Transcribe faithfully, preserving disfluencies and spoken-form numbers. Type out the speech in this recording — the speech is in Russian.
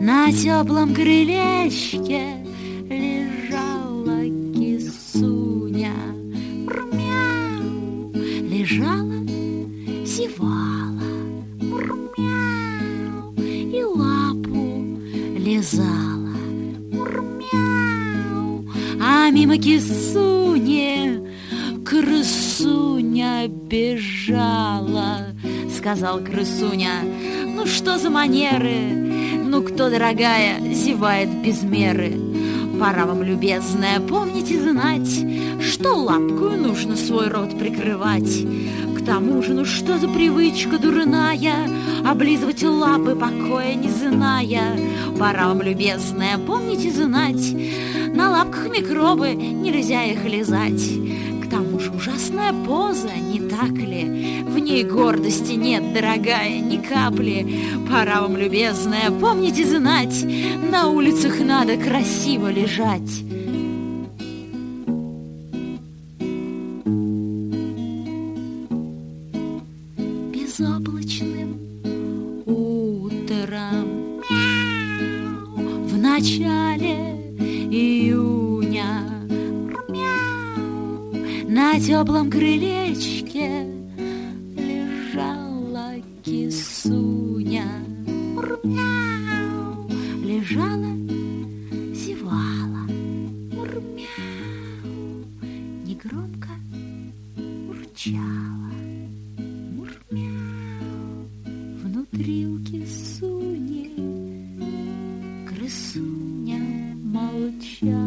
На теплом крылечке лежала кисуня. Мур-мяу. Лежала, зевала, мур-мяу, и лапу лизала, мур-мяу. А мимо кисуни крысуня бежала. Сказал крысуня: ну что за манеры? Ну кто, дорогая, зевает без меры? Пора вам, любезная, помнить и знать, что лапкою нужно свой рот прикрывать. К тому же, ну что за привычка дурная, облизывать лапы, покоя не зная. Пора вам, любезная, помнить и знать, на лапках микробы, нельзя их лизать. К тому же ужасная поза, не так ли? В ней гордости нет, дорогая, ни капли. Пора вам, любезная, помнить и знать, на улицах надо красиво лежать. Безоблачным утром в начале июня на теплом крылечке лежала кисуня. Мур-мяу. Лежала, зевала, мур-мяу, негромко урчала, мур-мяу. Внутри у кисуни крысуня молчала.